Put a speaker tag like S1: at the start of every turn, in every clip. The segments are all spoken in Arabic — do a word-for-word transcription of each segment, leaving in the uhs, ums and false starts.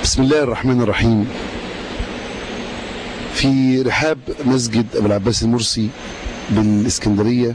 S1: بسم الله الرحمن الرحيم. في رحاب مسجد أبي العباس المرسي بالإسكندرية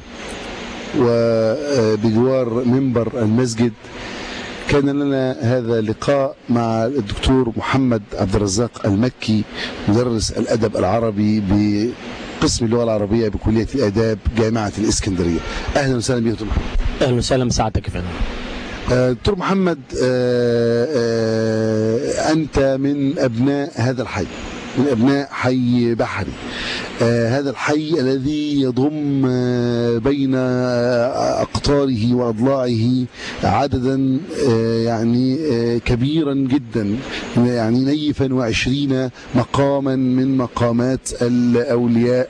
S1: وبجوار منبر المسجد كان لنا هذا اللقاء مع الدكتور محمد عبد الرزاق المكي، مدرس الأدب العربي بقسم اللغة العربية بكلية الآداب جامعة الإسكندرية. أهلا وسهلا بك دكتور محمد.
S2: أهلا وسهلا بسعادتك يا فندم.
S1: دكتور محمد، آآ آآ أنت من أبناء هذا الحي، من أبناء حي بحري، هذا الحي الذي يضم بين أقطاره وأضلاعه عددا يعني كبيرا جدا، يعني نيفا وعشرين مقاما من مقامات الأولياء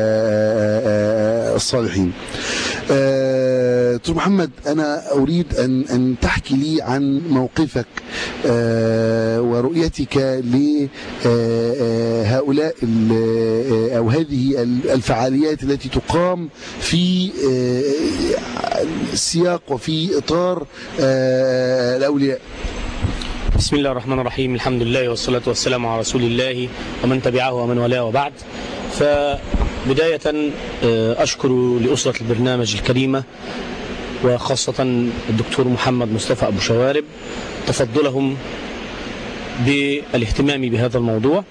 S1: الصالحين. دكتور محمد، أنا أريد أن أن تحكي لي عن موقفك ورؤيتك لهؤلاء أو هذه الفعاليات التي تقام في سياق وفي إطار الأولياء.
S2: بسم الله الرحمن الرحيم، الحمد لله والصلاة والسلام على رسول الله ومن تبعه ومن والاه وبعد. فبداية أشكر لأسرة البرنامج الكريمة وخاصة الدكتور محمد مصطفى أبو شوارب تفضلهم بالاهتمام بهذا الموضوع.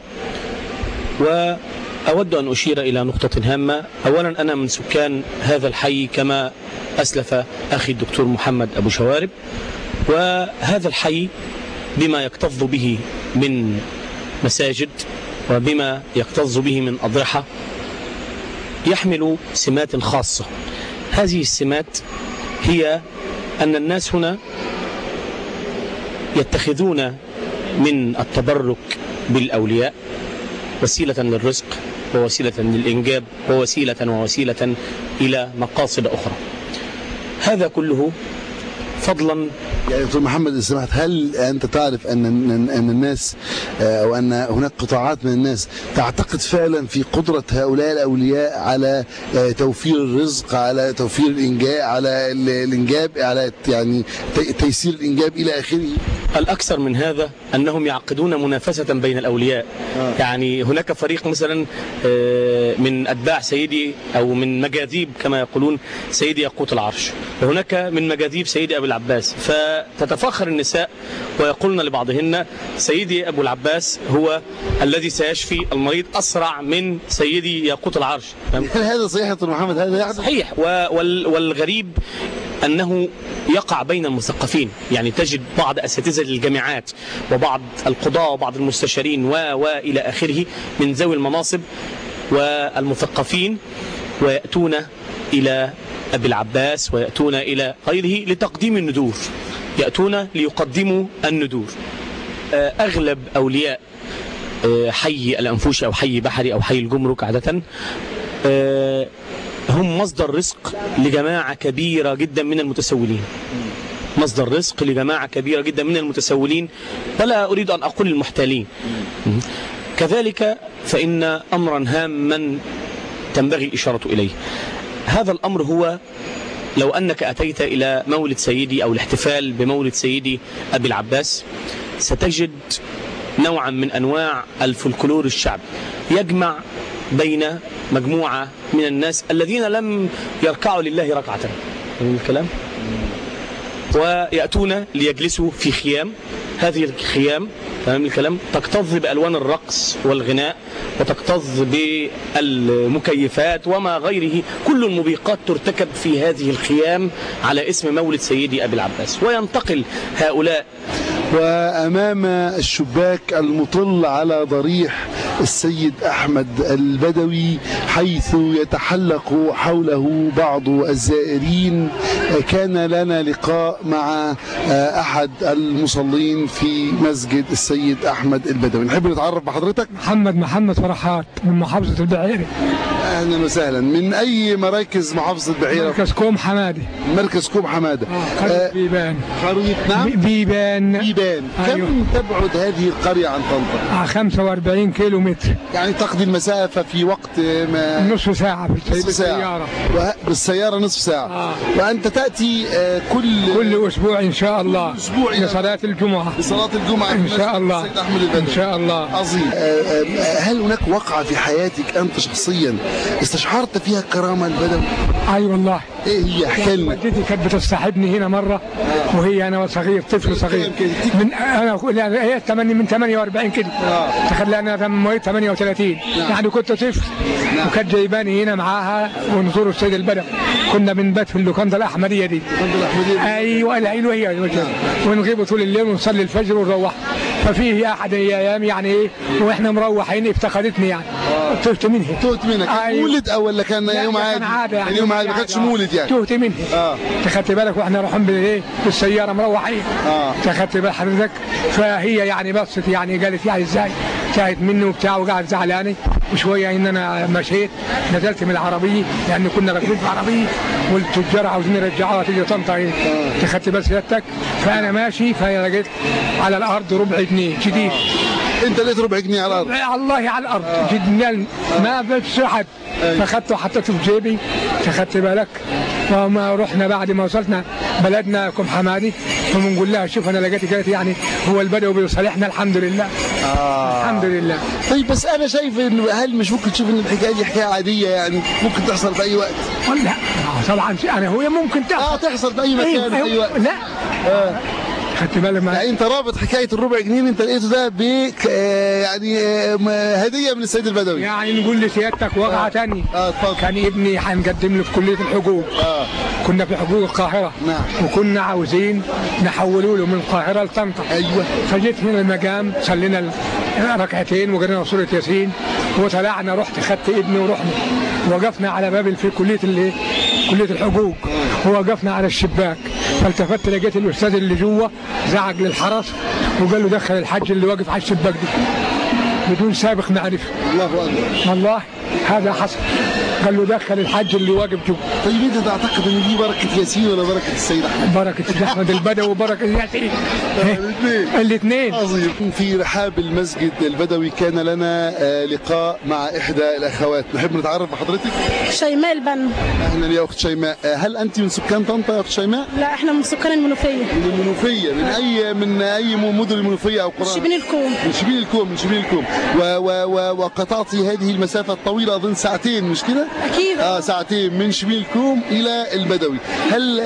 S2: وأود أن أشير إلى نقطة هامة. أولا، أنا من سكان هذا الحي كما أسلف أخي الدكتور محمد أبو شوارب، وهذا الحي بما يكتظ به من مساجد وبما يكتظ به من أضرحة يحمل سمات خاصة. هذه السمات هي أن الناس هنا يتخذون من التبرك بالأولياء وسيلة للرزق ووسيلة للإنجاب ووسيلة ووسيلة إلى مقاصد أخرى. هذا كله فضلا.
S1: يعني دكتور محمد، إذا سمحت، هل أنت تعرف أن أن الناس أو أن هناك قطاعات من الناس تعتقد فعلا في قدرة هؤلاء الأولياء على توفير الرزق، على توفير الإنجاب، على الإنجاب، على يعني تيسير الإنجاب إلى آخره؟
S2: الأكثر من هذا أنهم يعقدون منافسة بين الأولياء. آه. يعني هناك فريق مثلا من أتباع سيدي أو من مجاذيب كما يقولون سيدي ياقوت العرش، وهناك من مجاذيب سيدي أبو العباس، فتتفاخر النساء ويقولن لبعضهن سيدي أبو العباس هو الذي سيشفي المريض أسرع من سيدي ياقوت العرش.
S1: هذا صحيح يا دكتور محمد؟ هذا يحدث؟
S2: صحيح. والغريب أنه يقع بين المثقفين. يعني تجد بعض أساتذة الجامعات وبعض القضاة وبعض المستشارين و وإلى آخره من ذوي المناصب والمثقفين ويأتون إلى أبي العباس ويأتون إلى غيره لتقديم الندور، يأتون ليقدموا الندور. أغلب أولياء حي الأنفوشي أو حي بحري أو حي الجمرك عادة هم مصدر رزق لجماعة كبيرة جدا من المتسولين، مصدر رزق لجماعة كبيرة جدا من المتسولين، ولا أريد أن أقول المحتالين. كذلك فإن أمرا هاما تنبغي الإشارة إليه. هذا الأمر هو لو أنك أتيت إلى مولد سيدي أو الاحتفال بمولد سيدي أبي العباس ستجد نوعا من أنواع الفولكلور الشعبي يجمع بين مجموعة من الناس الذين لم يركعوا لله ركعة من الكلام، ويأتون ليجلسوا في خيام. هذه الخيام تمام الكلام تكتظ بألوان الرقص والغناء وتكتظ بالمكيفات وما غيره، كل الموبقات ترتكب في هذه الخيام على اسم مولد سيدي أبي العباس. وينتقل هؤلاء
S1: وأمام الشباك المطل على ضريح السيد أحمد البدوي حيث يتحلق حوله بعض الزائرين. كان لنا لقاء مع أحد المصلين في مسجد السيد أحمد البدوي. نحب نتعرف بحضرتك.
S3: محمد محمد فرحات من محافظة البعيري.
S1: اهلا وسهلا. من اي مراكز محافظه البحيره؟
S3: مركز كوم حماده.
S1: مركز كوم حماده.
S3: اه قرية بيبان.
S1: قرية نعم
S3: بيبان.
S1: بيبان.
S3: أيوه.
S1: كم تبعد هذه القريه عن طنطا؟
S3: آه خمسة وأربعين كيلو متر.
S1: يعني تقضي المسافه في وقت ما
S3: نصف ساعه بالسياره.
S1: وه... بالسياره نصف ساعه.
S3: آه.
S1: وانت تاتي آه كل
S3: كل اسبوع ان شاء الله.
S1: اسبوع
S3: لصلاه الجمعه.
S1: لصلاه الجمعه
S3: ان شاء الله.
S1: السيد احمد البدوي.
S3: ان شاء الله.
S1: عظيم. آه آه هل هناك وقعه في حياتك انت شخصيا استشعرت فيها كرامه البدوي؟
S3: اي والله.
S1: ايه هي؟ احكي لنا.
S3: والدتي كانت بتصاحبني هنا مره وهي انا صغير طفل صغير من انا هي ثمانية من ثمانية وأربعين كده. تخيل انا مواليد ثمانية وثلاثين. يعني كنت طفل وكانت جايباني هنا معاها ونزور السيد البدوي. كنا بنبات في اللوكاندا الاحمديه دي. ايوه الايوه هي ونغيب طول الليل ونصلي الفجر ونروح. ففيه احد ايام يعني ايه واحنا مروحين افتقدتني يعني. تهت منها.
S1: تهت منها. كان
S3: أيوة.
S1: مولد او ولا كان يوم عادي؟
S3: كان عادي يعني.
S1: يوم عادي ما كانش مولد يعني.
S3: تهت منها.
S1: اه
S3: تاخدت بالك واحنا رايحين بالايه بالسياره مروحين.
S1: اه
S3: تاخدت بال حضرتك. فهي يعني بصت يعني قالت يعني ازاي تاهت منه وبتاع وقعدت زعلانه وشويه ان انا مشيت نزلت من العربيه لان كنا راكبين في عربيه والتجار عاوزين يرجعوها تيجي طنطا ايه. تاخدت بال سيادتك. فانا ماشي فلقيت على الارض ربع جنيه جديد.
S1: انت لقيت ربع جنيه على الارض؟
S3: الله على الارض. آه. جدا ما بتسحب. فاخدته وحطيته في جيبي. تاخدت بالك. وما رحنا بعد ما وصلنا بلدنا كوم حمادي فبنقول لها شوف انا لقيت قالت يعني هو البدوي بيصالحنا الحمد لله. آه. الحمد لله.
S1: طيب بس انا شايف انه هل مش ممكن تشوف ان الحكايه دي حكايه عاديه يعني ممكن تحصل في اي وقت؟
S3: لا طبعا انا هو ممكن تحصل.
S1: اه تحصل في اي مكان. أيوة. في اي وقت.
S3: لا.
S1: آه.
S3: خدت بالك معايا.
S1: يعني انت رابط حكايه الربع جنيه اللي انت لقيته ده ب يعني هديه من السيد البدوي.
S3: يعني نقول لسيادتك وقعه
S1: آه.
S3: ثانيه.
S1: اه اتفضل.
S3: كان ابني هنقدم له في كليه الحقوق.
S1: اه
S3: كنا في حقوق القاهره.
S1: نعم.
S3: وكنا عاوزين نحولوا له من القاهره لطنطا.
S1: ايوه.
S3: فجيت هنا المقام صلينا ركعتين وقرينا سوره ياسين وطلعنا رحت خدت ابني ورحنا وقفنا على باب في كليه اللي كليه الحقوق. ووقفنا على الشباك فالتفت لقيت الاستاذ اللي جوه زعق للحرس وقال له دخل الحج اللي واقف على الشباك دي بدون سابق معرفه.
S1: الله اكبر.
S3: والله هذا حصل. قال له دخل الحج اللي واقف جوه.
S1: طيب انت تعتقد ان دي بركه ياسين ولا بركه السيد احمد؟
S3: بركه السيد احمد البدوي وبركه ياسين.
S1: الاثنين.
S3: الاثنين.
S1: عظيم. في رحاب المسجد البدوي كان لنا لقاء مع احدى الاخوات نحب نتعرف بحضرتك.
S4: شيماء البنا.
S1: اهلا يا اخت شيماء. هل انت من سكان طنطا يا اخت شيماء؟
S4: لا احنا من سكان المنوفيه.
S1: من المنوفيه. من اي من اي مدن المنوفيه او قرى؟
S4: من شبين الكوم.
S1: من شبين الكوم. من شبين الكوم. و و و وقطعتي هذه المسافه الطويله اظن ساعتين مش كده؟
S4: اكيد.
S1: اه ساعتين من شبين الكوم الى البدوي. هل آه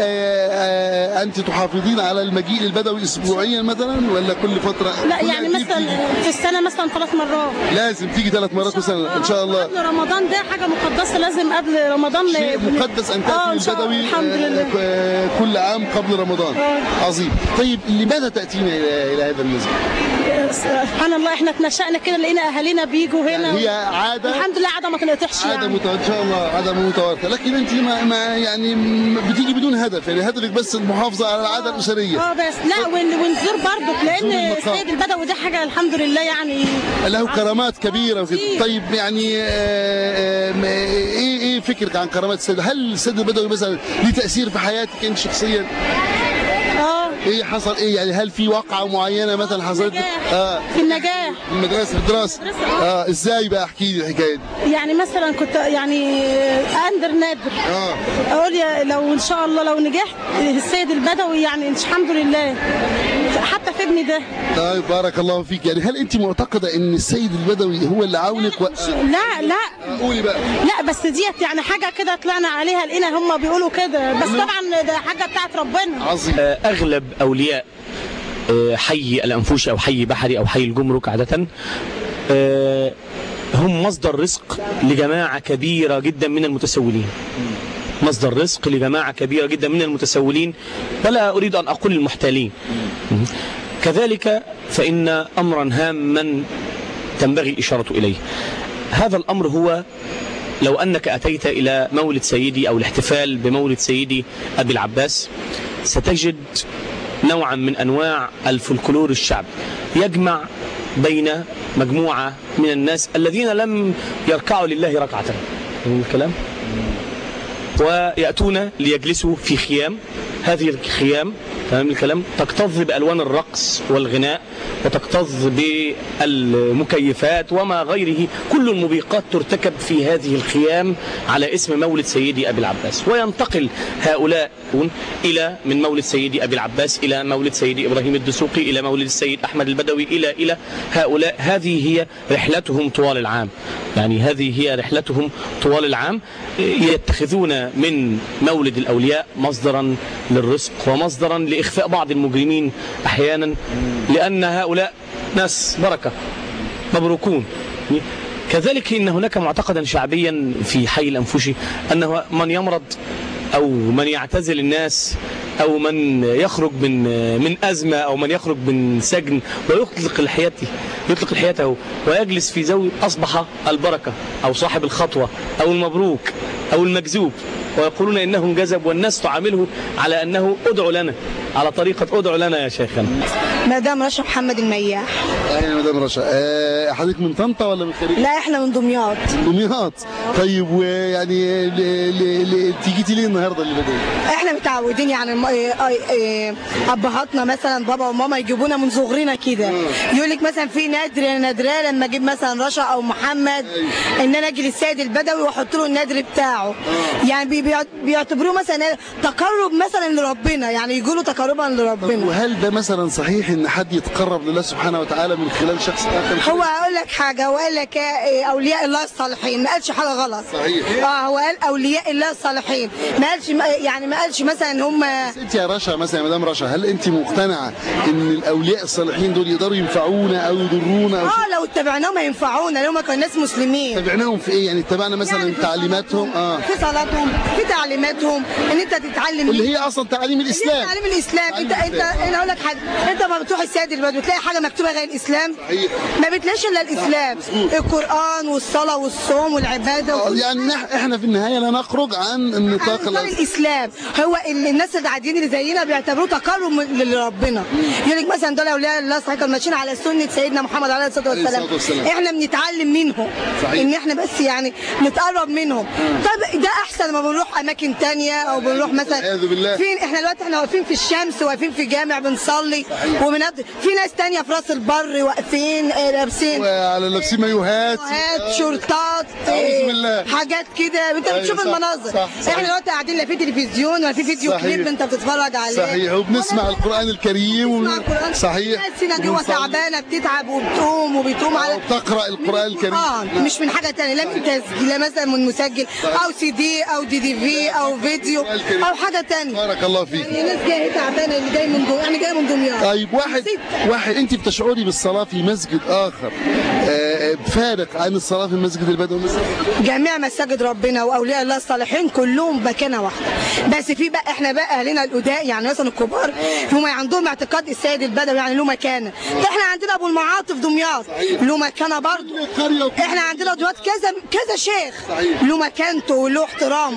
S1: آه انت تحافظين على المجيء للبدوي اسبوعيا مثلا ولا كل فتره؟
S4: لا يعني مثلا في السنه مثلا ثلاث مرات.
S1: لازم تيجي ثلاث مرات مثلا ان شاء الله.
S4: قبل رمضان ده حاجه مقدسه لازم قبل رمضان.
S1: شيء مقدس ان تاتي البدوي.
S4: الحمد لله.
S1: آه كل عام قبل رمضان. آه. عظيم. طيب لماذا تاتينا الى الى هذا المسجد؟
S4: سبحان الله احنا اتنشأنا كده لقينا اهالينا بيجوا هنا.
S1: يعني هي عاده.
S4: الحمد لله عاده ما تنقطعش
S1: عاده
S4: يعني.
S1: مت... ان شاء الله عاده متوارثه. لكن انت ما, ما يعني بتيجي بدون هدف يعني هدفك بس المحافظه على العاده الاسريه.
S4: اه بس لا ونزور برضك لان السيد البدوي ده حاجه الحمد لله يعني
S1: له كرامات كبيره وكده. طيب يعني آه آه ايه ايه فكرك عن كرامات السيد؟ هل السيد البدوي مثلا ليه تاثير في حياتك انت شخصيا؟
S4: اه
S1: ايه حصل ايه يعني هل في واقعه معينه مثلا حصلت؟
S4: اه في النجاح.
S1: في المدرسه في الدراسه. اه ازاي بقى احكي لي الحكايه دي؟
S4: يعني مثلا كنت يعني اندر نادر.
S1: اه
S4: اقول يا لو ان شاء الله لو نجحت السيد البدوي يعني الحمد لله حتى في ابني ده.
S1: طيب بارك الله فيك. يعني هل انت معتقده ان السيد البدوي هو اللي عاونك؟ و...
S4: لا لا
S1: قولي بقى.
S4: لا بس ديت يعني حاجه كده طلعنا عليها لقينا هم بيقولوا كده بس طبعا ده حاجه بتاعت ربنا.
S1: عظيم.
S2: اغلب اولياء حي الانفوشي او حي بحري او حي الجمرك عاده هم مصدر رزق لجماعه كبيره جدا من المتسولين. مصدر رزق لجماعه كبيره جدا من المتسولين ولا اريد ان اقول المحتالين. كذلك فان امرا هاما تنبغي الاشاره اليه. هذا الامر هو لو انك اتيت الى مولد سيدي او الاحتفال بمولد سيدي ابي العباس ستجد نوعا من أنواع الفولكلور الشعبي يجمع بين مجموعة من الناس الذين لم يركعوا لله ركعة الكلام، ويأتون ليجلسوا في خيام. هذه الخيام تمام الكلام تكتظ بألوان الرقص والغناء، وتكتظ بالمكيفات وما غيره، كل الموبقات ترتكب في هذه الخيام على اسم مولد سيدي أبي العباس. وينتقل هؤلاء إلى من مولد سيدي أبي العباس إلى مولد سيدي إبراهيم الدسوقي، إلى مولد السيد أحمد البدوي، إلى إلى هؤلاء. هذه هي رحلتهم طوال العام، يعني هذه هي رحلتهم طوال العام. يتخذون من مولد الأولياء مصدرا للرزق ومصدرا لإخفاء بعض المجرمين أحيانا، لأن هؤلاء ناس بركة مبروكون. كذلك إن هناك معتقدا شعبيا في حي الأنفشي أنه من يمرض أو من يعتزل الناس أو من يخرج من من أزمة أو من يخرج من سجن ويطلق لحيته يطلق لحيته ويجلس في زاوية أصبح البركة أو صاحب الخطوة أو المبروك أو المجذوب، ويقولون إنه انجذب، والناس تعامله على أنه ادعو لنا، على طريقة ادعو لنا يا شيخنا.
S5: مدام رشا محمد المياح.
S1: أهلا مدام رشا. أه حضرتك من طنطا ولا من خارج؟
S5: لا احنا من دمياط.
S1: دمياط. طيب ويعني تيجي ليه النهارده اللي بدأ؟
S5: احنا متعودين يعني ابهاتنا مثلا بابا وماما يجيبونا من صغرنا كده، يقول لك مثلا في نادر نادره لما اجيب مثلا رشا او محمد ان انا اجي للسيد البدوي واحط له النادر بتاعه، يعني بيعتبروه مثلا تقرب مثلا لربنا، يعني يقولوا تقربا لربنا.
S1: وهل ده مثلا صحيح ان حد يتقرب لله سبحانه وتعالى من خلال شخص اخر؟
S5: هو اقول لك حاجه، وقال لك اولياء الله الصالحين، ما قالش حاجه غلط.
S1: صحيح.
S5: اه هو قال اولياء الله الصالحين، ما قالش يعني ما قالش مثلا هم.
S1: انت يا رشا مثلا يا مدام رشا، هل انت مقتنعه ان الاولياء الصالحين دول يقدروا ينفعونا او يضرونا؟ أو
S5: اه لو اتبعناهم هينفعونا، لو ما كانوا ناس مسلمين.
S1: تبعناهم في ايه؟ يعني اتبعنا مثلا يعني تعليماتهم، اه
S5: في صلاتهم، في تعليماتهم، ان انت تتعلم
S1: اللي هي اصلا تعليم الاسلام.
S5: تعليم الاسلام. انت انت انا اقول لك حاجه، انت ما بتروح السيد البدوي بتلاقي حاجه مكتوبه غير الاسلام؟
S1: صحيح.
S5: ما بتلاقيش الا الاسلام، القران والصلاه والصوم والعباده وكل
S1: يعني احنا في النهايه لا نخرج عن النطاق
S5: الاسلام. هو الناس العاديين اللي زينا بيعتبروه تقرب لربنا، يقول لك مثلا دول اولياء الله صحيح كانوا ماشيين على سنه سيدنا محمد عليه الصلاه والسلام، احنا بنتعلم منهم. صحيح. ان احنا بس يعني نتقرب منهم. طب ده احسن ما بنروح اماكن ثانيه او بنروح مثلا فين. احنا دلوقتي احنا واقفين في الشمس، واقفين في جامع بنصلي وبنقضي، في ناس ثانيه في راس البر واقفين لابسين
S1: وعلى لابسين مايوهات
S5: شورتات حاجات كده، انت بتشوف المناظر. صح. صح. احنا دلوقتي قاعدين لا في تلفزيون ولا في فيديو كليب انت بتتفرج عليه.
S1: صحيح. وبنسمع القران الكريم و... صحيح.
S5: الناس هنا جوه تعبانه بتتعب وبتقوم وبتقوم على
S1: بتقرا القران الكريم.
S5: اه نعم. مش من حاجه ثانيه، لا من تسجيل، لا مثلا من مسجل او سي دي او دي دي في او فيديو او حاجه ثانيه.
S1: بارك الله فيك.
S5: يعني ناس جايه تعبانه اللي جاي من دمياط، يعني جايه من دمياط.
S1: طيب واحد واحد انت بتشعري بالصلاه في مسجد اخر آه فارق عن الصلاه في المسجد البدوي؟
S5: جميع مساجد ربنا واولياء الله الصالحين كلهم مكانه واحده، بس في بقى احنا بقى اهلنا القداء يعني مثلا الكبار هم عندهم اعتقاد السيد البدوي يعني له مكانه. احنا عندنا ابو المعاطف دمياط له مكانه برضه. احنا عندنا دلوقتي كذا كذا شيخ له مكانته وله احترامه.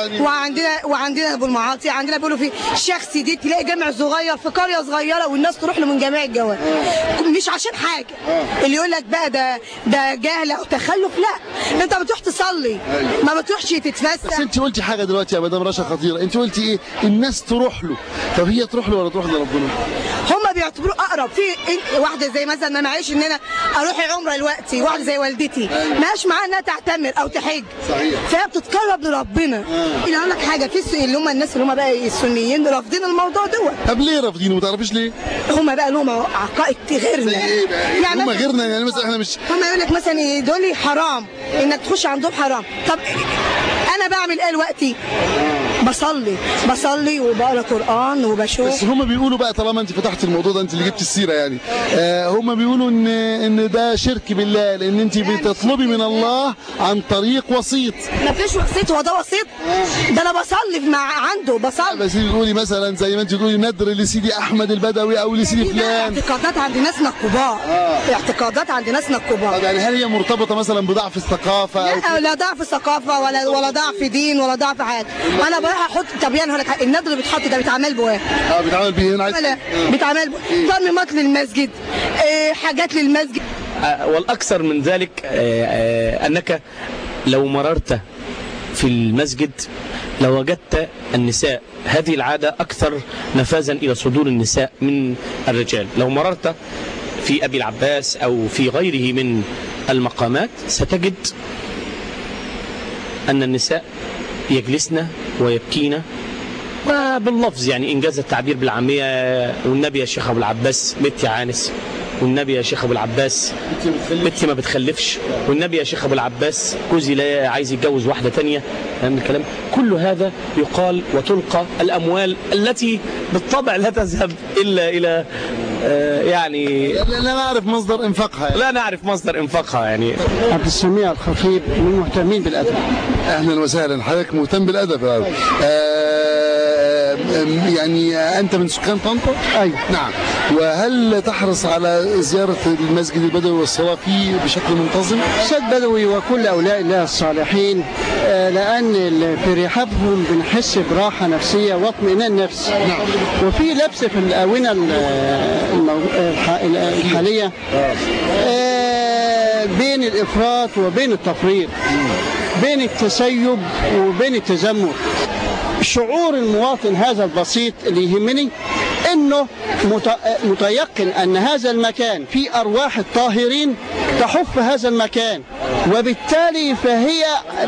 S5: وعندنا وعندنا ابو المعاطي، عندنا بيقولوا في الشيخ سيدي تلاقي جامع صغير في قريه صغيره والناس تروح له من جميع الجوانب، مش عشان حاجه. اللي يقول لك بقى ده ده جهل او تخلف، لا انت بتروح تصلي ما بتروحش تتفسح.
S1: بس انت قلتي حاجه دلوقتي يا مدام رشا خطيره، انت قلتي ايه؟ الناس تروح له. طب هي تروح له ولا تروح لربنا؟
S5: هم بيعتبروه اقرب. في واحده زي مثلا ما معيش ان انا اروح عمره دلوقتي، واحده زي والدتي ماش معاها انها تعتمر او تحج. صحيح. فهي بتتقرب لربنا. اللي اقول لك حاجه، في اللي هم الناس اللي هم بقى السنيين رافضين الموضوع دوت.
S1: طب ليه رافضينه؟ ما تعرفيش ليه؟
S5: هم بقى لهم عقائد غيرنا.
S1: زي ايه بقى؟ يعني هم غيرنا، يعني مثلا احنا مش
S5: هم يقول لك مثلا دول حرام انك تخش عندهم حرام. طب انا بعمل ايه دلوقتي؟ بصلي بصلي وبقرا قران وبشوف.
S1: بس هم بيقولوا بقى، طالما انت فتحت الموضوع ده، انت اللي جبت السيره يعني، آه هم بيقولوا ان ان ده شرك بالله، لان انت بتطلبي من الله عن طريق وسيط.
S5: ما فيش وسيط، هو ده وسيط؟ ده انا بصلي مع عنده بصلي.
S1: بس بتقولي مثلا زي ما انت بتقولي ندر لسيدي احمد البدوي او لسيدي فلان.
S5: اعتقادات عند ناسنا الكبار. آه. اعتقادات عند ناسنا الكبار.
S1: طب يعني هل هي مرتبطه مثلا بضعف الثقافه؟
S5: لا لا ضعف ثقافه ولا ولا ضعف دين ولا ضعف حاجه. انا بروح احط. طب يعني هقول لك النادر اللي بيتحط ده بيتعمل بيه ايه؟
S1: اه بيتعمل بيه هنا.
S5: لا بيتعمل بيه ترميمات للمسجد، إيه حاجات للمسجد.
S2: آه والأكثر من ذلك آه آه أنك لو مررت في المسجد لوجدت النساء هذه العادة أكثر نفاذا إلى صدور النساء من الرجال. لو مررت في أبي العباس أو في غيره من المقامات ستجد أن النساء يجلسن ويبكين وباللفظ، يعني إنجاز التعبير بالعامية، والنبي يا شيخ أبو العباس مت يا عانس، والنبي يا شيخ أبو العباس بنتي ما بتخلفش، والنبي يا شيخ أبو العباس جوزي لا عايز يتجوز واحدة تانية. من الكلام كل هذا يقال، وتلقى الأموال التي بالطبع لا تذهب إلا إلى آه يعني
S1: لا نعرف مصدر انفاقها يعني.
S2: لا نعرف مصدر انفاقها يعني.
S6: عبد السميع الخطيب من المهتمين بالأدب.
S1: أهلا وسهلا، حضرتك مهتم بالأدب. آه يعني أنت من سكان طنطا؟
S6: أيوة.
S1: نعم. وهل تحرص على زيارة المسجد البدوي والصلاة فيه بشكل منتظم؟
S6: سيد بدوي وكل أولياء الله الصالحين، لأن في رحابهم بنحس براحة نفسية واطمئنان نفسي.
S1: نعم.
S6: وفي لبس في الآونة الحالية بين الإفراط وبين التفريط، بين التسيب وبين التزمت. شعور المواطن هذا البسيط اللي يهمني انه متيقن ان هذا المكان فيه ارواح الطاهرين تحف هذا المكان، وبالتالي فهي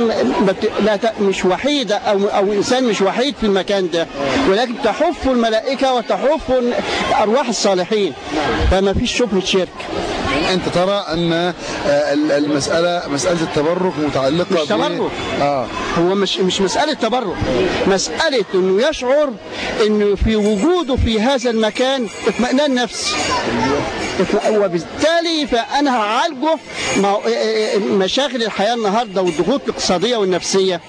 S6: لا مش وحيده او او انسان مش وحيد في المكان ده، ولكن تحف الملائكه وتحف ارواح الصالحين، فما فيش شبهه شرك.
S1: أنت ترى أن المسألة مسألة التبرك متعلقة
S6: مش تبرك.
S1: آه.
S6: هو مش مش مسألة تبرك، مسألة إنه يشعر إنه في وجوده في هذا المكان اطمئنان نفسي، وبالتالي فأنا هعالجه مشاغل الحياة النهاردة والضغوط الاقتصادية والنفسية.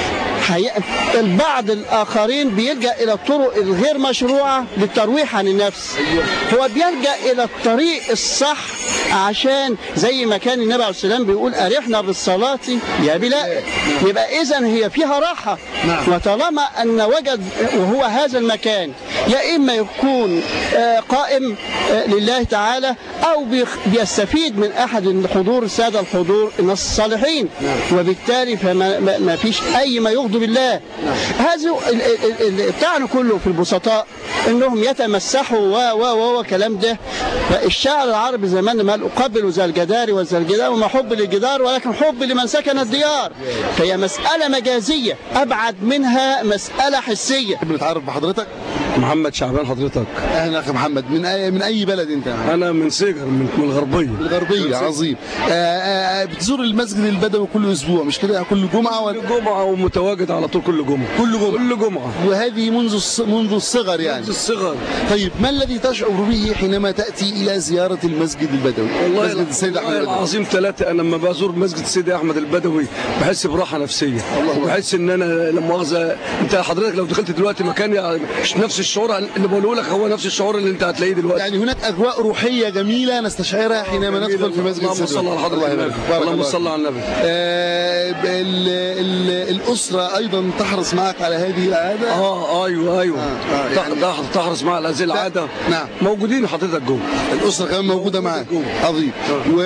S6: البعض الآخرين بيلجأ إلى الطرق الغير مشروعة للترويح عن النفس، هو بيلجأ إلى الطريق الصح عشان زي ما كان النبي عليه السلام بيقول أرحنا بالصلاة يا بلال. يبقى إذن هي فيها راحة. وطالما أن وجد وهو هذا المكان يا إما يكون قائم لله تعالى أو بيستفيد من أحد الحضور السادة الحضور الناس الصالحين، وبالتالي فما ما فيش أي ما يغضب الله. هذا الطعن كله في البسطاء انهم يتمسحوا و و و كلام ده. فالشاعر العربي زمان ما قال اقبل ذا الجدار وذا الجدار وما حب للجدار ولكن حب لمن سكن الديار. فهي مسألة مجازية ابعد منها مسألة حسية.
S1: بنتعرف بحضرتك؟
S7: محمد شعبان حضرتك.
S1: اهلا اخي محمد. من اي من اي بلد انت؟
S7: انا من سيجر، من الغربيه.
S1: الغربيه، عظيم. آآ آآ بتزور المسجد البدوي كل اسبوع مش كده؟ كل جمعه ولا
S7: كل جمعه، ومتواجد على طول كل جمعه.
S1: كل جمعه
S7: كل جمعه.
S1: وهذه منذ منذ الصغر يعني؟
S7: منذ الصغر.
S1: طيب ما الذي تشعر به حينما تاتي الى زياره المسجد البدوي؟
S7: والله
S1: مسجد السيد احمد البدوي
S7: العظيم ثلاثه. انا لما بزور مسجد السيد احمد البدوي بحس براحه نفسيه، وبحس ان انا لما مؤاخذه انت حضرتك لو دخلت دلوقتي مكان يعني نفس الشعور اللي بقوله لك هو نفس الشعور اللي انت هتلاقيه دلوقتي.
S1: يعني هناك اجواء روحيه جميله نستشعرها حينما ندخل في مسجد السيد.
S7: اللهم صل على حضره النبي. اللهم صل على النبي.
S1: آه ال ال الاسره ايضا تحرص معك على هذه العاده؟
S7: اه ايوه ايوه آه آه يعني تحرص معك على هذه العاده.
S1: نعم.
S7: موجودين حضرتك جوه.
S1: الاسره كمان موجوده معك. عظيم. و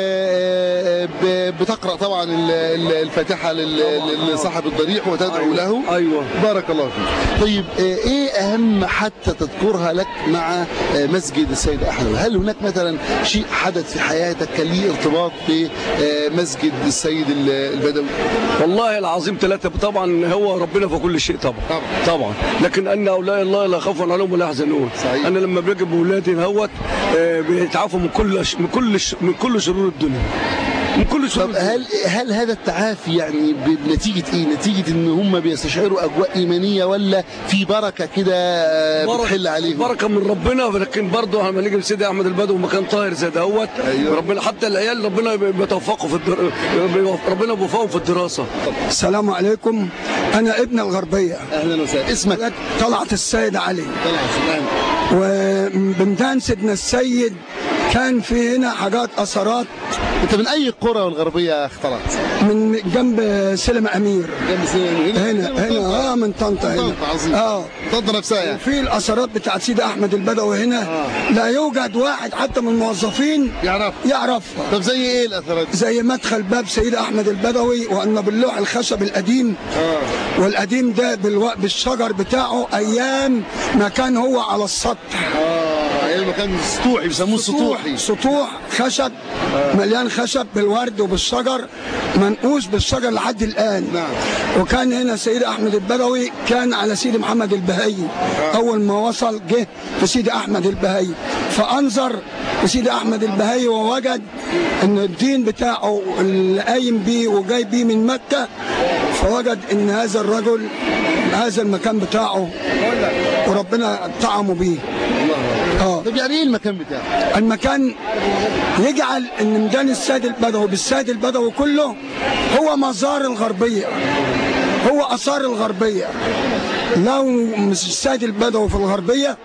S1: بتقرأ طبعا الفاتحة لصاحب الضريح وتدعو
S7: أيوة.
S1: له.
S7: أيوة.
S1: بارك الله فيك. طيب ايه اهم حتى تذكرها لك مع مسجد السيد احمد؟ هل هناك مثلا شيء حدث في حياتك كان ليه ارتباط بمسجد السيد البدوي؟
S7: والله العظيم ثلاثة. طبعا هو ربنا في كل شيء طبعا.
S1: طبعا,
S7: طبعا. لكن ان اولياء الله لا خوف عليهم ولا يحزنون. انا لما باجي باولادي هوت بيتعافوا من كل من كل من كل شرور الدنيا. من كل شرور.
S1: طب هل هل هذا التعافي يعني بنتيجه ايه؟ نتيجه ان هم بيستشعروا اجواء ايمانيه ولا في بركه كده بتحل عليهم؟
S7: بركه من ربنا. لكن برضه لما نيجي لسيدي احمد البدوي مكان طاهر زي دهوت.
S1: أيوة.
S7: ربنا حتى العيال ربنا بيتوفقوا في الدر... ربنا بيوفقهم في الدراسه.
S8: السلام عليكم. انا ابن الغربيه.
S1: اهلا وسهلا. اسمك؟
S8: طلعت السيد علي.
S1: طلعت.
S8: وبمدان سيدنا السيد كان في هنا حاجات اثارات
S1: انت من اي قرى والغربيه اختلط؟
S8: من جنب سلم امير.
S1: جنب سلم
S8: هنا هنا اه من طنطا هنا.
S1: طنطا عظيم.
S8: اه
S1: طنطا نفسها يعني.
S8: في الاثارات بتاعت سيدي احمد البدوي هنا آه. لا يوجد واحد حتى من الموظفين
S1: يعرف
S8: يعرفها.
S1: طب زي ايه الاثارات؟
S8: زي مدخل باب سيدي احمد البدوي، وان باللوح الخشب القديم
S1: اه
S8: والقديم ده بالو... بالشجر بتاعه ايام ما كان هو على السطح.
S1: اه يعني مكان سطوحي بيسموه سطوحي.
S8: سطوح خشب آه. مليان خشب بالورد وبالشجر، منقوش بالشجر لحد الان.
S1: نعم.
S8: وكان هنا سيدي احمد البدوي كان على سيدي محمد البهائي. آه. اول ما وصل جه في سيدي احمد البهائي، فانظر سيدي احمد البهائي ووجد ان الدين بتاعه اللي قايم بيه وجاي بيه من مكه، فوجد ان هذا الرجل هذا المكان بتاعه وربنا طعمه بيه.
S1: اه طب يعني ايه المكان بتاعه؟
S8: المكان يجعل ان ميدان السيد البدوي بالسيد البدوي كله هو مزار الغربيه، هو اثار الغربيه. لو مش السيد البدوي في الغربيه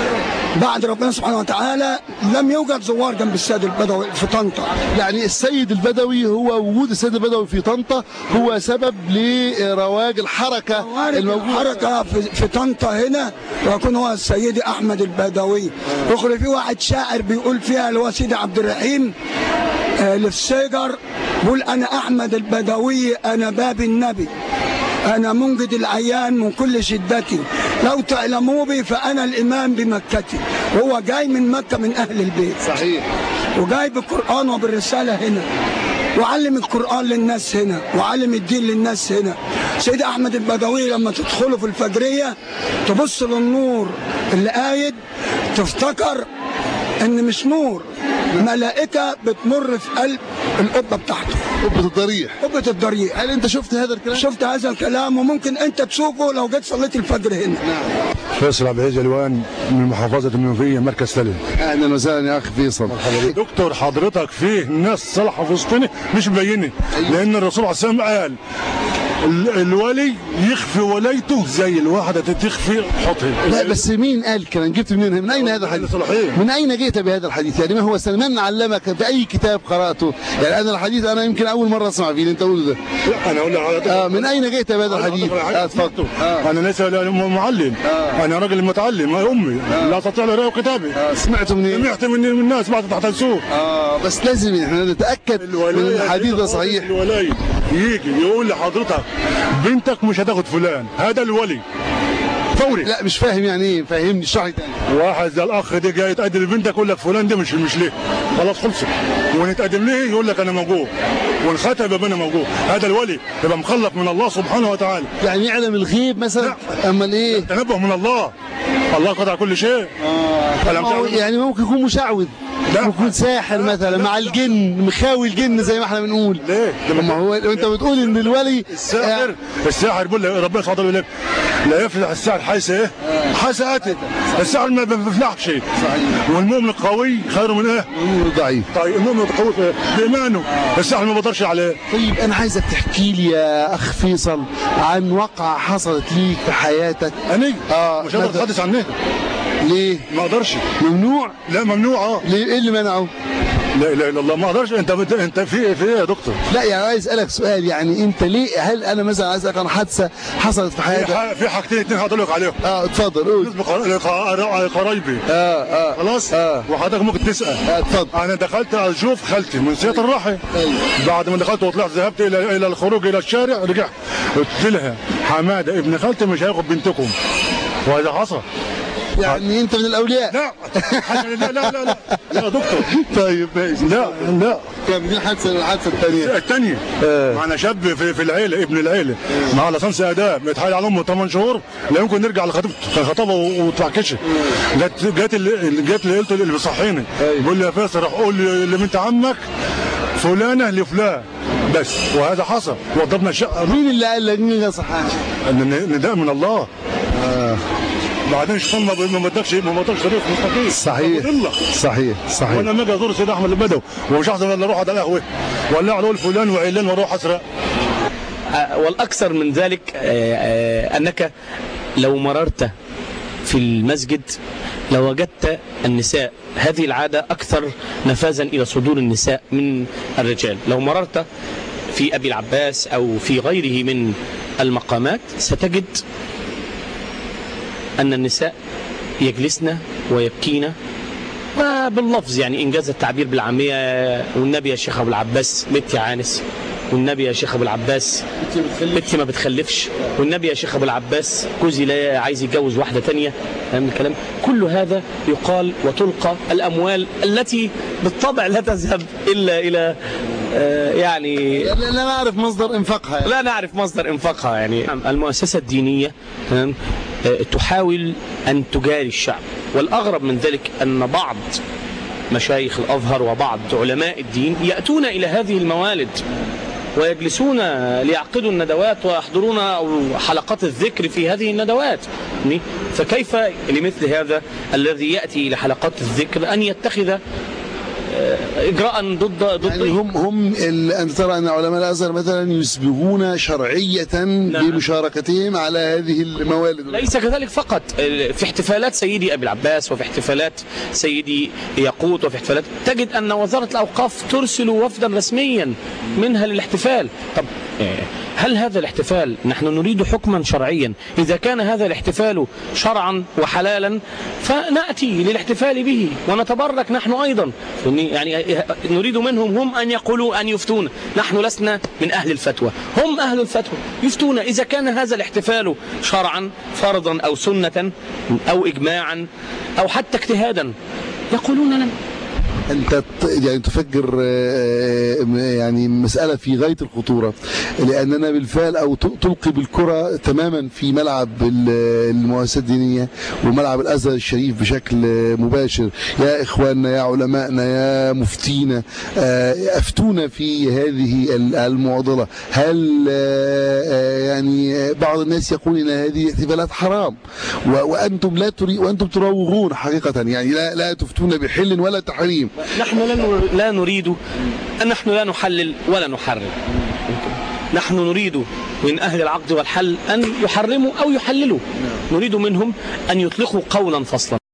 S8: بعد ربنا سبحانه وتعالى لم يوجد زوار جنب السيد البدوي في طنطا.
S1: يعني السيد البدوي هو وجود السيد البدوي في طنطا هو سبب لرواج الحركه الموجوده
S8: الحركه في, في طنطا هنا، ويكون هو السيد احمد البدوي. اخرى في واحد شاعر بيقول فيها اللي هو سيدي عبد الرحيم آه للسجر، بيقول انا احمد البدوي انا باب النبي، أنا منجد العيان من كل شدتي، لو تعلموا بي فأنا الإمام بمكتي. وهو جاي من مكة من أهل البيت.
S1: صحيح.
S8: وجاي بالقرآن وبالرسالة هنا، وعلم القرآن للناس هنا، وعلم الدين للناس هنا. سيدي أحمد البدوي لما تدخلوا في الفجرية تبص للنور اللي قايد تفتكر إن مش نور، ملائكة بتمر في قلب القبة بتاعته.
S1: قبة الضريح.
S8: قبة الضريح.
S1: هل أنت شفت هذا الكلام؟
S8: شفت هذا الكلام، وممكن أنت تشوفه لو جيت صليت الفجر هنا.
S1: نعم.
S9: فيصل عبد العزيز الوان من محافظة المنوفية مركز سلم.
S1: أهلا وسهلا يا أخي فيصل.
S9: دكتور حضرتك فيه ناس صالحة في وسطنا مش مبينة. أيوة. لأن الرسول عليه الصلاة والسلام قال الولي يخفي ولايته زي الواحدة تخفي حطها.
S1: لا بس مين قال الكلام؟ جبت منين؟ من أين هذا الحديث؟ من أين جئت بهذا الحديث؟ يعني ما هو من علمك بأي كتاب قرأته؟ يعني أنا الحديث أنا يمكن أول مرة أسمع فيه اللي أنت تقوله ده.
S9: لا أنا أقول لك
S1: آه من أين جئت بهذا الحديث؟
S9: آه اتفضل. آه. أنا ليس معلم. آه. أنا راجل متعلم، أمي آه. لا أستطيع القراءة وكتابة.
S1: آه. سمعته منين؟
S9: سمعت من الناس بعد تحت السوق.
S1: آه بس لازم إحنا نتأكد من الحديث ده صحيح.
S9: الولاي يجي يقول لحضرتك بنتك مش هتاخد فلان، هذا الولي فوري.
S1: لا مش فاهم يعني ايه، فهمني اشرح لي تاني.
S9: واحد زي الاخ ده جاي يتقدم لبنتك يقول لك فلان ده مش مش ليه، خلاص خلصت. ونتقدم ليه يقول لك انا موجود، والختم يبقى انا موجود، هذا الولي يبقى مخلق من الله سبحانه وتعالى.
S1: يعني يعلم الغيب مثلا؟ امال ايه؟
S9: تنبه من الله، الله قطع كل شيء.
S1: اه يعني ممكن يكون مشعوذ، ممكن يكون ساحر مثلا مع الجن، مخاوي الجن زي ما احنا بنقول.
S9: ليه؟
S1: ما هو انت بتقول ان الولي
S9: الساحر يعني الساحر بيقول ربنا سبحانه وتعالى لا يفلح الساحر حيث ايه؟ حيث اتت. الساحر ما بيفلحش. والمؤمن القوي خير من ايه؟
S1: المؤمن الضعيف.
S9: طيب المؤمن القوي بايمانه، الساحر ما بيقدرش عليه.
S1: طيب انا عايزك تحكي لي يا اخ فيصل عن واقعه حصلت ليك في حياتك.
S9: انا اه مش هقدر اتحدث عنها.
S1: ليه؟
S9: ما اقدرش.
S1: ممنوع؟
S9: لا ممنوع. اه
S1: ليه؟ ايه اللي منعه؟
S9: لا اله الا الله، ما اقدرش. انت انت في في ايه يا دكتور؟
S1: لا يعني عايز اسالك سؤال، يعني انت ليه، هل انا مثلا عايز اسالك عن حادثه حصلت في حياتك؟
S9: في حاجتين اتنين هقول لك عليهم.
S1: اه اتفضل قول.
S9: قرايبي.
S1: اه اه
S9: خلاص؟
S1: اه
S9: وحضرتك ممكن تسال.
S1: اه اتفضل.
S9: انا دخلت اشوف خالتي من سياط الرحم.
S1: ايوه.
S9: بعد ما دخلت وطلعت ذهبت الى الى الخروج الى الشارع، رجعت قلت لها حماده ابن خالتي مش هياخد بنتكم، وهذا حصل.
S1: يعني انت من الاولياء؟
S9: لا لا لا لا لا يا دكتور.
S1: طيب ماشي.
S9: لا لا
S1: كم دي الحادثه الحادثه الثانيه؟
S9: الثانيه آه. معنا شاب في, في العيله، ابن العيله آه. مع لسانس اداب متحايل على امه ثمان شهور لا يمكن نرجع لخطيبته، خطبها وتفعكشه. جت جت اللي جت اللي قلت اللي بيصحيني بيقول لي يا فيصل روح قول لبنت عمك فلانه لفلان بس، وهذا حصل. وضربنا الشقه.
S1: مين اللي قال لك؟ مين اللي صحاك؟
S9: نداء من الله. آه. بعدين شيطان ما بدكش ما بدكش طريق مستقيم.
S1: صحيح صحيح صحيح.
S9: وانا لما اجي ازور سيدي احمد البدوي ومش احسن ولا اروح على القهوه ولا اقول فلان وعلان واروح اسرق.
S2: والاكثر من ذلك انك لو مررت في المسجد لوجدت النساء هذه العادة أكثر نفاذا إلى صدور النساء من الرجال. لو مررت في أبي العباس أو في غيره من المقامات ستجد أن النساء يجلسن ويبكين باللفظ، يعني إنجاز التعبير بالعامية، والنبي يا شيخ أبو العباس بنتي عانس، والنبي يا شيخ أبو العباس بنتي ما بتخلفش، والنبي يا شيخ أبو العباس جوزي لا عايز يتجوز واحدة تانية. فاهم الكلام؟ كل هذا يقال وتلقى الأموال التي بالطبع لا تذهب إلا إلى آه يعني
S1: لا نعرف مصدر انفاقها يعني.
S2: لا نعرف مصدر انفاقها يعني. المؤسسة الدينية آه تحاول أن تجاري الشعب، والأغرب من ذلك أن بعض مشايخ الأزهر وبعض علماء الدين يأتون إلى هذه الموالد ويجلسون ليعقدوا الندوات ويحضرون حلقات الذكر في هذه الندوات. فكيف لمثل هذا الذي يأتي إلى حلقات الذكر أن يتخذ إجراء ضد ضد
S1: يعني هم هم أنت ترى أن علماء الأزهر مثلا يسبغون شرعية نعم. بمشاركتهم على هذه الموالد.
S2: ليس كذلك فقط، في احتفالات سيدي أبي العباس وفي احتفالات سيدي ياقوت وفي احتفالات تجد أن وزارة الأوقاف ترسل وفدا رسميا منها للاحتفال. طب هل هذا الاحتفال نحن نريد حكما شرعيا؟ إذا كان هذا الاحتفال شرعا وحلالا فنأتي للاحتفال به ونتبرك نحن أيضا. يعني نريد منهم هم أن يقولوا أن يفتون، نحن لسنا من أهل الفتوى، هم أهل الفتوى يفتون. إذا كان هذا الاحتفال شرعا فرضا أو سنة أو إجماعا أو حتى اجتهادا يقولون لنا.
S1: أنت يعني تفكر يعني مسألة في غاية الخطورة، لأننا بالفعل أو تلقي بالكرة تماما في ملعب المؤسسات الدينية وملعب الأزهر الشريف بشكل مباشر. يا إخواننا، يا علمائنا، يا مفتينا، أفتونا في هذه المعضلة. هل يعني بعض الناس يقول إن هذه الاحتفالات حرام وأنتم لا تري وأنتم تراوغون حقيقة، يعني لا لا تفتون بحل ولا تحريم.
S2: نحن لا نريد أن نحن لا نحلل ولا نحرم، نحن نريد من أهل العقد والحل أن يحرموا أو يحللوا، نريد منهم أن يطلقوا قولا فصلا.